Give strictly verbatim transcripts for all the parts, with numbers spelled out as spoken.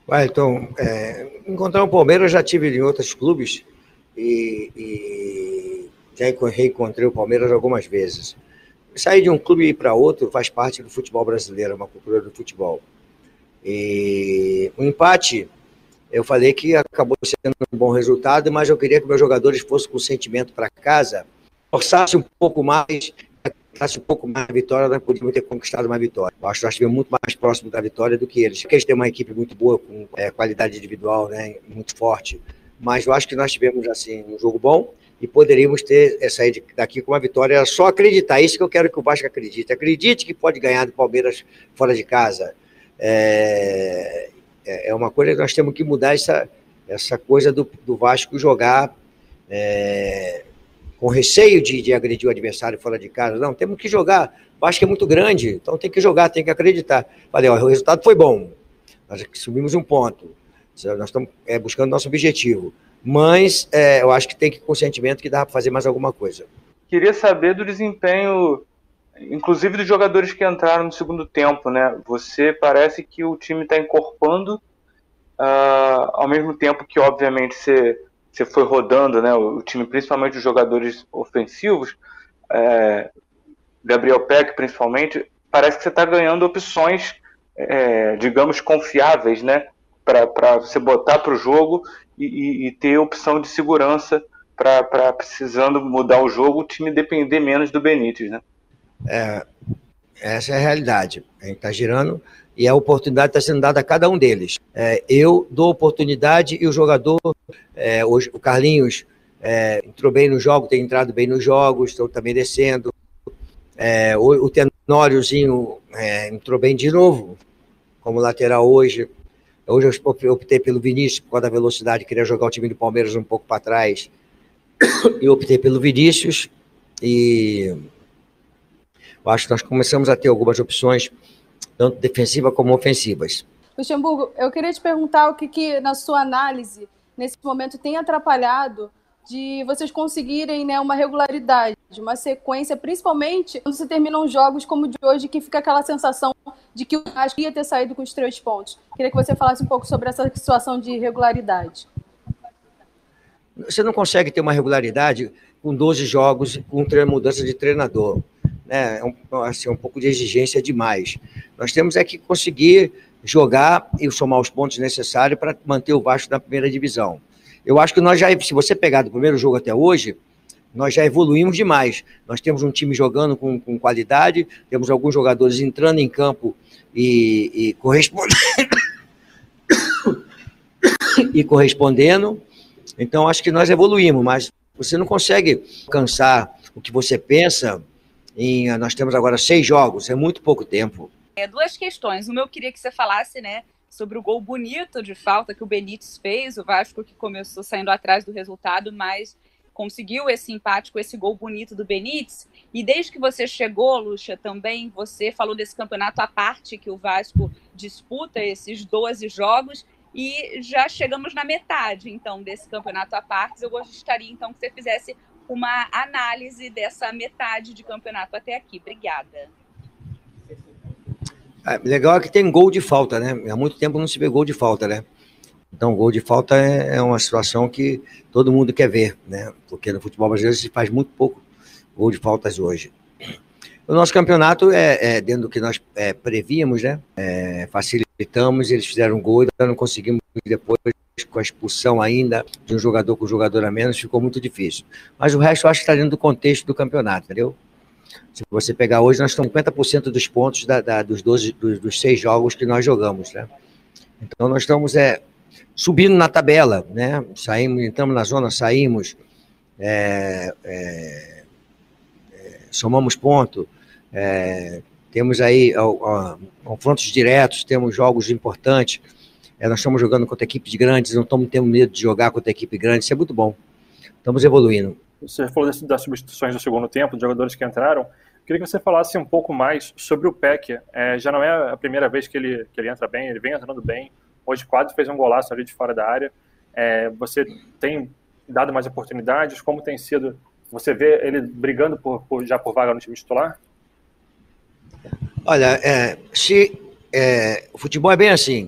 Então, é, encontrar o Palmeiras eu já tive em outros clubes e, e já reencontrei o Palmeiras algumas vezes. Sair de um clube e ir para outro faz parte do futebol brasileiro, uma cultura do futebol. E o empate, eu falei que acabou sendo um bom resultado, mas eu queria que meus jogadores fossem com sentimento para casa, forçasse um pouco mais, forçasse um pouco mais a vitória, nós podíamos ter conquistado uma vitória. Eu acho que nós estivemos muito mais próximos da vitória do que eles. Porque eles têm uma equipe muito boa, com é, qualidade individual, né, muito forte. Mas eu acho que nós tivemos assim, um jogo bom e poderíamos ter é, saído daqui com uma vitória. Era só acreditar, isso que eu quero que o Vasco acredite. Acredite que pode ganhar do Palmeiras fora de casa. É, é uma coisa que nós temos que mudar, essa, essa coisa do, do Vasco jogar é, com receio de, de agredir o adversário fora de casa. Não, temos que jogar. O Vasco é muito grande, então tem que jogar, tem que acreditar. Falei, ó, o resultado foi bom. Nós subimos um ponto. Nós estamos é, buscando nosso objetivo. Mas é, eu acho que tem que com sentimento que dá para fazer mais alguma coisa. Queria saber do desempenho, inclusive dos jogadores que entraram no segundo tempo, né? Você parece que o time está encorpando, uh, ao mesmo tempo que, obviamente, você, você foi rodando, né? O time, principalmente os jogadores ofensivos, é, Gabriel Peck, principalmente, parece que você está ganhando opções, é, digamos, confiáveis, né? Para você botar para o jogo e, e, e ter opção de segurança para, precisando mudar o jogo, o time depender menos do Benítez, né? É, essa é a realidade. A gente está girando e a oportunidade está sendo dada a cada um deles. É, eu dou oportunidade e o jogador, é, hoje, o Carlinhos, é, entrou bem no jogo, tem entrado bem nos jogos, estou também descendo. É, o, o Tenóriozinho é, entrou bem de novo, como lateral hoje. Hoje eu optei pelo Vinícius, por causa da velocidade, queria jogar o time do Palmeiras um pouco para trás. E optei pelo Vinícius e eu acho que nós começamos a ter algumas opções, tanto defensivas como ofensivas. Luxemburgo, eu queria te perguntar o que, que na sua análise, nesse momento, tem atrapalhado de vocês conseguirem, né, uma regularidade, uma sequência, principalmente quando se terminam jogos como o de hoje, que fica aquela sensação de que o Vasco ia ter saído com os três pontos. Queria que você falasse um pouco sobre essa situação de regularidade. Você não consegue ter uma regularidade com doze jogos, com mudança de treinador. É um, assim, um pouco de exigência demais. Nós temos é que conseguir jogar e somar os pontos necessários para manter o Vasco na primeira divisão. Eu acho que nós já, se você pegar do primeiro jogo até hoje, nós já evoluímos demais. Nós temos um time jogando com, com qualidade, temos alguns jogadores entrando em campo e, e, correspondendo, e correspondendo. Então, acho que nós evoluímos, mas você não consegue alcançar o que você pensa em... Nós temos agora seis jogos, é muito pouco tempo. É, duas questões. Uma, eu queria que você falasse, né, sobre o gol bonito de falta que o Benítez fez, o Vasco que começou saindo atrás do resultado, mas conseguiu esse empate com esse gol bonito do Benítez. E desde que você chegou, Lucha, também você falou desse campeonato à parte que o Vasco disputa, esses doze jogos, e já chegamos na metade, então, desse campeonato à parte. Eu gostaria, então, que você fizesse uma análise dessa metade de campeonato até aqui. Obrigada. É, legal é que tem gol de falta, né? Há muito tempo não se vê gol de falta, né? Então, gol de falta é, é uma situação que todo mundo quer ver, né? Porque no futebol brasileiro se faz muito pouco gol de faltas hoje. O nosso campeonato é, é dentro do que nós é, prevíamos, né? É, facilitamos, eles fizeram um gol, ainda não conseguimos depois, com a expulsão ainda de um jogador com um jogador a menos, ficou muito difícil. Mas o resto eu acho que está dentro do contexto do campeonato, entendeu? Se você pegar hoje, nós estamos com cinquenta por cento dos pontos da, da, dos, doze, dos, dos seis jogos que nós jogamos, né? Então nós estamos é, subindo na tabela, né? Saímos, entramos na zona, saímos, é, é, é, somamos ponto, é, temos aí ó, ó, confrontos diretos, temos jogos importantes, é, nós estamos jogando contra equipes grandes, não estamos tendo medo de jogar contra equipe grande, isso é muito bom, estamos evoluindo. Você falou das substituições do segundo tempo, de jogadores que entraram. Queria que você falasse um pouco mais sobre o Peck. É, já não é a primeira vez que ele, que ele entra bem, ele vem entrando bem. Hoje quase fez um golaço ali de fora da área. É, você tem dado mais oportunidades? Como tem sido? Você vê ele brigando por, por, já por vaga no time titular? Olha, é, se, é, o futebol é bem assim.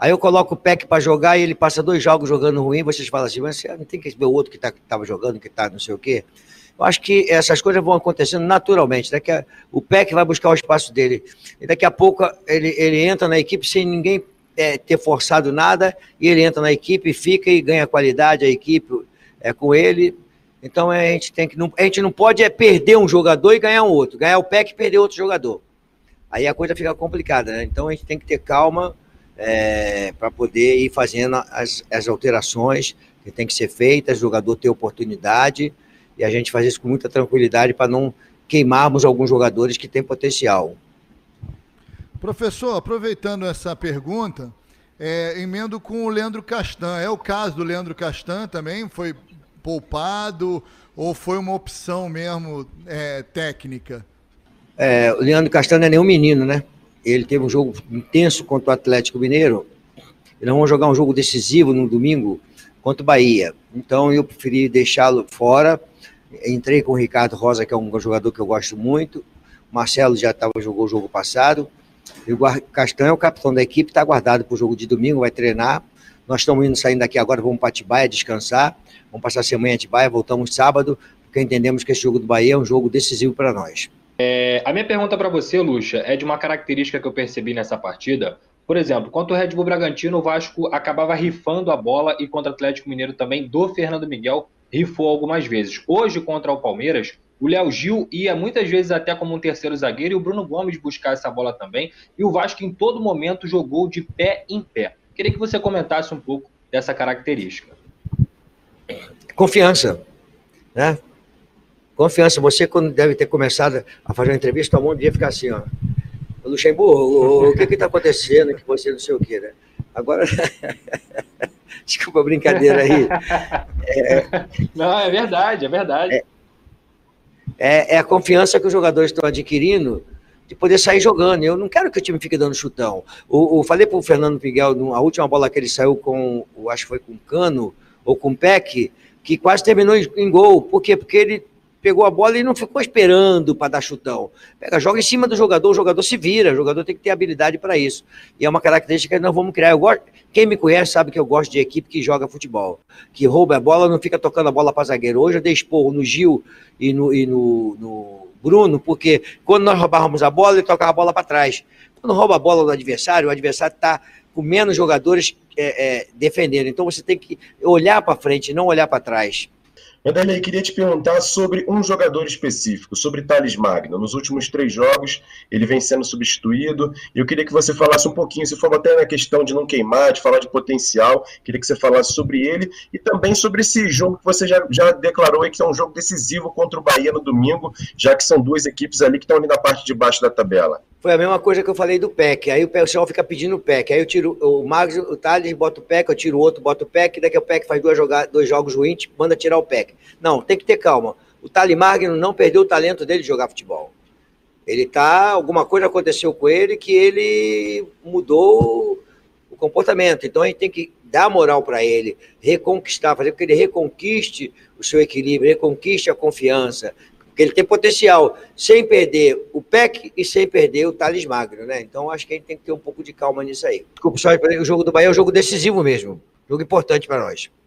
Aí eu coloco o Peck para jogar e ele passa dois jogos jogando ruim, vocês falam assim, mas você não tem que ver o outro que estava jogando, que está não sei o quê. Eu acho que essas coisas vão acontecendo naturalmente. Daqui a, o Peck vai buscar o espaço dele. E daqui a pouco ele, ele entra na equipe sem ninguém é, ter forçado nada, e ele entra na equipe, fica e ganha qualidade, a equipe é com ele. Então a gente tem que. Não, a gente não pode é perder um jogador e ganhar um outro. Ganhar o Peck e perder outro jogador. Aí a coisa fica complicada, né? Então a gente tem que ter calma. É, para poder ir fazendo as, as alterações que tem que ser feitas, o jogador ter oportunidade, e a gente fazer isso com muita tranquilidade para não queimarmos alguns jogadores que têm potencial. Professor, aproveitando essa pergunta, é, emendo com o Leandro Castan. É o caso do Leandro Castan também? Foi poupado ou foi uma opção mesmo é, técnica? É, o Leandro Castan não é nenhum menino, né? Ele teve um jogo intenso contra o Atlético Mineiro, e nós vamos jogar um jogo decisivo no domingo contra o Bahia. Então eu preferi deixá-lo fora. Entrei com o Ricardo Rosa, que é um jogador que eu gosto muito. O Marcelo já tava, jogou o jogo passado. E o Castan é o capitão da equipe, está guardado para o jogo de domingo, vai treinar. Nós estamos indo saindo daqui agora, vamos para Atibaia descansar. Vamos passar a semana em Atibaia, voltamos sábado, porque entendemos que esse jogo do Bahia é um jogo decisivo para nós. É, a minha pergunta para você, Lucha, é de uma característica que eu percebi nessa partida. Por exemplo, contra o Red Bull Bragantino, o Vasco acabava rifando a bola, e contra o Atlético Mineiro também, do Fernando Miguel, rifou algumas vezes. Hoje, contra o Palmeiras, o Léo Gil ia muitas vezes até como um terceiro zagueiro, e o Bruno Gomes buscar essa bola também, e o Vasco em todo momento jogou de pé em pé. Queria que você comentasse um pouco dessa característica. Confiança, né? Confiança. Você, quando deve ter começado a fazer uma entrevista, todo mundo devia ficar assim, ó. Luxemburgo, o que que tá acontecendo que você não sei o quê, né? Agora, desculpa a brincadeira aí. É... Não, é verdade, é verdade. É... É, é a confiança que os jogadores estão adquirindo de poder sair jogando. Eu não quero que o time fique dando chutão. O, o, falei para o Fernando Miguel, a última bola que ele saiu com, acho que foi com Cano ou com Peck, que quase terminou em, em gol. Por quê? Porque ele pegou a bola e não ficou esperando para dar chutão. Pega, joga em cima do jogador, o jogador se vira, o jogador tem que ter habilidade para isso. E é uma característica que nós vamos criar. Eu gosto, quem me conhece sabe que eu gosto de equipe que joga futebol, que rouba a bola, não fica tocando a bola para zagueiro. Hoje eu dei esporro no Gil e no, e no, no Bruno, porque quando nós roubávamos a bola, ele tocava a bola para trás. Quando rouba a bola do adversário, o adversário está com menos jogadores é, é, defendendo. Então você tem que olhar para frente, não olhar para trás. Vanderlei, queria te perguntar sobre um jogador específico, sobre Thales Magno. Nos últimos três jogos, ele vem sendo substituído, e eu queria que você falasse um pouquinho, se for até na questão de não queimar, de falar de potencial, queria que você falasse sobre ele, e também sobre esse jogo que você já, já declarou aí, que é um jogo decisivo contra o Bahia no domingo, já que são duas equipes ali que estão ali na parte de baixo da tabela. Foi a mesma coisa que eu falei do Peck. Aí o pessoal fica pedindo o Peck. Aí eu tiro o Magno, o Thales, bota o Peck, eu tiro o outro, bota o Peck, daqui a o Peck faz duas jogadas, dois jogos ruins, manda tirar o Peck. Não, tem que ter calma. O Thales Magno não perdeu o talento dele de jogar futebol. Ele tá, alguma coisa aconteceu com ele que ele mudou o comportamento. Então a gente tem que dar moral para ele, reconquistar, fazer com que ele reconquiste o seu equilíbrio, reconquiste a confiança, porque ele tem potencial, sem perder o Peck e sem perder o Thales Magno, né? Então acho que a gente tem que ter um pouco de calma nisso aí. Desculpa, só o jogo do Bahia é um jogo decisivo mesmo, jogo importante para nós.